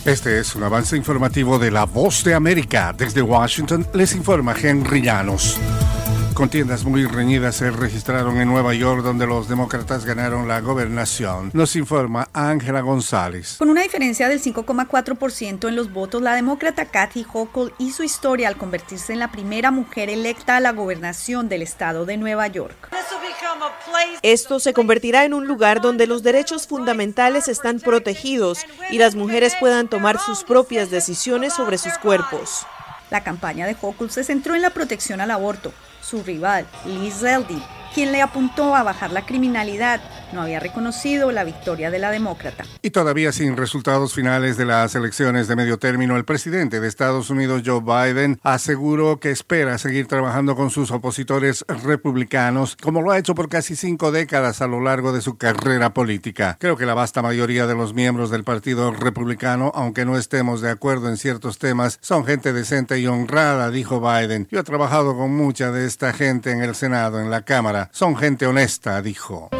Este es un avance informativo de La Voz de América. Desde Washington les informa Henry Llanos. Contiendas muy reñidas se registraron en Nueva York, donde los demócratas ganaron la gobernación. Nos informa Ángela González. Con una diferencia del 5,4% en los votos, la demócrata Kathy Hochul hizo historia al convertirse en la primera mujer electa a la gobernación del estado de Nueva York. Esto se convertirá en un lugar donde los derechos fundamentales están protegidos y las mujeres puedan tomar sus propias decisiones sobre sus cuerpos. La campaña de Hochul se centró en la protección al aborto. Su rival, Lee Zeldin, quien le apuntó a bajar la criminalidad, no había reconocido la victoria de la demócrata. Y todavía sin resultados finales de las elecciones de medio término, el presidente de Estados Unidos, Joe Biden, aseguró que espera seguir trabajando con sus opositores republicanos, como lo ha hecho por casi 5 décadas a lo largo de su carrera política. Creo que la vasta mayoría de los miembros del Partido Republicano, aunque no estemos de acuerdo en ciertos temas, son gente decente y honrada, dijo Biden. Yo he trabajado con mucha de esta gente en el Senado, en la Cámara. Son gente honesta, dijo.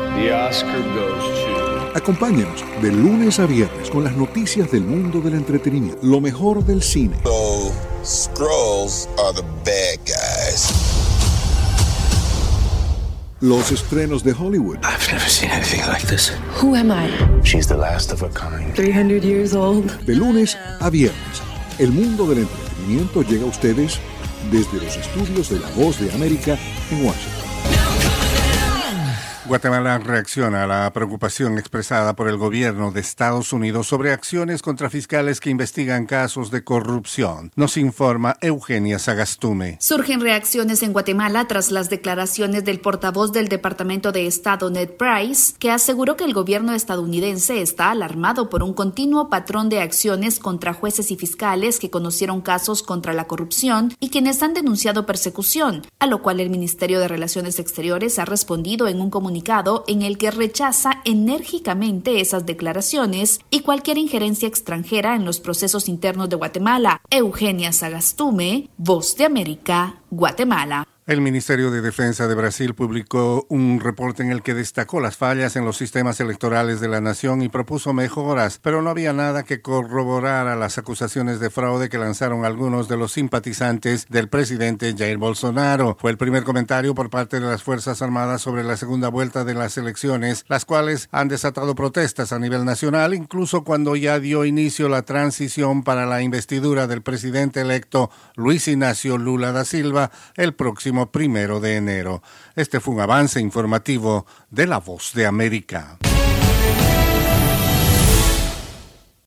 Acompáñenos de lunes a viernes con las noticias del mundo del entretenimiento, lo mejor del cine. So, Skrulls are the bad guys. Los estrenos de Hollywood. I've never seen anything like this. Who am I? She's the last of a kind. 300 years old. De lunes a viernes, el mundo del entretenimiento llega a ustedes desde los estudios de La Voz de América en Washington. Guatemala reacciona a la preocupación expresada por el gobierno de Estados Unidos sobre acciones contra fiscales que investigan casos de corrupción. Nos informa Eugenia Sagastume. Surgen reacciones en Guatemala tras las declaraciones del portavoz del Departamento de Estado, Ned Price, que aseguró que el gobierno estadounidense está alarmado por un continuo patrón de acciones contra jueces y fiscales que conocieron casos contra la corrupción y quienes han denunciado persecución, a lo cual el Ministerio de Relaciones Exteriores ha respondido en un comunicado en el que rechaza enérgicamente esas declaraciones y cualquier injerencia extranjera en los procesos internos de Guatemala. Eugenia Sagastume, Voz de América, Guatemala. El Ministerio de Defensa de Brasil publicó un reporte en el que destacó las fallas en los sistemas electorales de la nación y propuso mejoras, pero no había nada que corroborara las acusaciones de fraude que lanzaron algunos de los simpatizantes del presidente Jair Bolsonaro. Fue el primer comentario por parte de las Fuerzas Armadas sobre la segunda vuelta de las elecciones, las cuales han desatado protestas a nivel nacional, incluso cuando ya dio inicio la transición para la investidura del presidente electo Luis Ignacio Lula da Silva el próximo 1 de enero. Este fue un avance informativo de La Voz de América.